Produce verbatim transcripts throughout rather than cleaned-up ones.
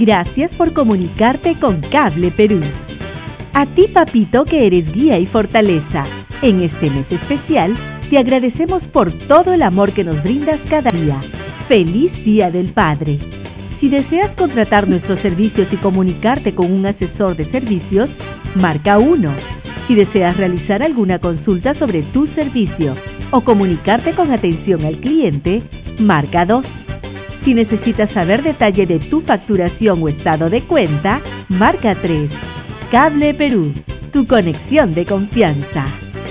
Gracias por comunicarte con Cable Perú. A ti, papito, que eres guía y fortaleza, en este mes especial te agradecemos por todo el amor que nos brindas cada día. ¡Feliz Día del Padre! Si deseas contratar nuestros servicios y comunicarte con un asesor de servicios, marca uno. Si deseas realizar alguna consulta sobre tu servicio o comunicarte con atención al cliente, marca dos. Si necesitas saber detalle de tu facturación o estado de cuenta, marca tres. Cable Perú, tu conexión de confianza.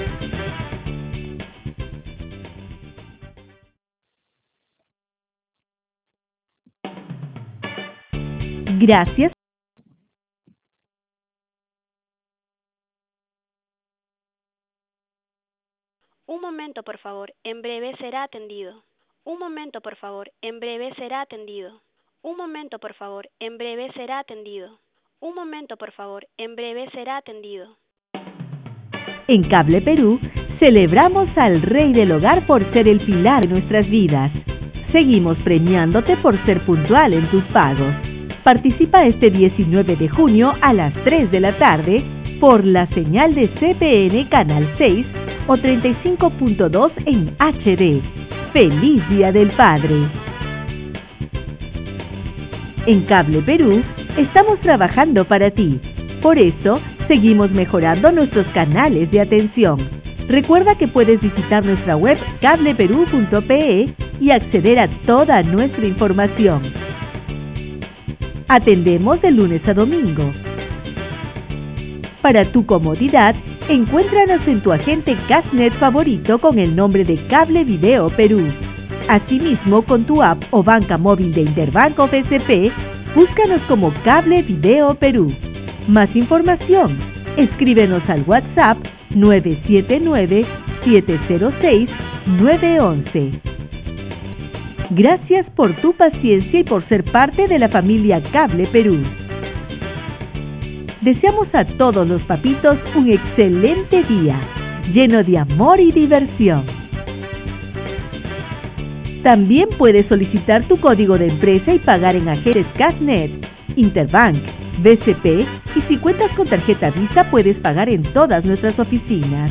Gracias. Un momento, por favor, en breve será atendido. Un momento, por favor, en breve será atendido. Un momento, por favor, en breve será atendido. Un momento, por favor, en breve será atendido. En Cable Perú, celebramos al Rey del Hogar por ser el pilar de nuestras vidas. Seguimos premiándote por ser puntual en tus pagos. Participa este diecinueve de junio a las tres de la tarde por la señal de C P N Canal seis o treinta y cinco punto dos en H D. ¡Feliz Día del Padre! En Cable Perú, estamos trabajando para ti. Por eso, seguimos mejorando nuestros canales de atención. Recuerda que puedes visitar nuestra web cable perú punto pe y acceder a toda nuestra información. Atendemos de lunes a domingo. Para tu comodidad, encuéntranos en tu agente Cashnet favorito con el nombre de Cable Video Perú. Asimismo, con tu app o banca móvil de Interbanco B C P, búscanos como Cable Video Perú. Más información, escríbenos al WhatsApp nueve siete nueve, siete cero seis, nueve uno uno. Gracias por tu paciencia y por ser parte de la familia Cable Perú. Deseamos a todos los papitos un excelente día, lleno de amor y diversión. También puedes solicitar tu código de empresa y pagar en agentes Cashnet, Interbank, B C P y si cuentas con tarjeta Visa puedes pagar en todas nuestras oficinas.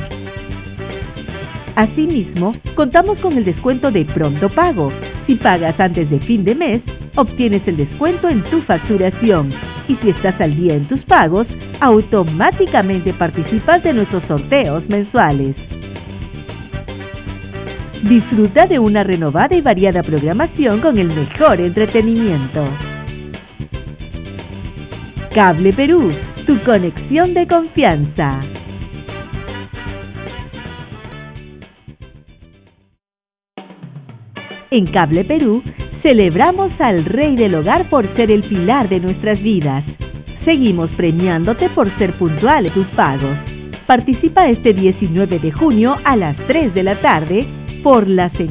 Asimismo, contamos con el descuento de Pronto Pago. Si pagas antes de fin de mes, obtienes el descuento en tu facturación. Y si estás al día en tus pagos, automáticamente participas de nuestros sorteos mensuales. Disfruta de una renovada y variada programación con el mejor entretenimiento. Cable Perú, tu conexión de confianza. En Cable Perú, celebramos al Rey del Hogar por ser el pilar de nuestras vidas. Seguimos premiándote por ser puntual en tus pagos. Participa este diecinueve de junio a las tres de la tarde por la señal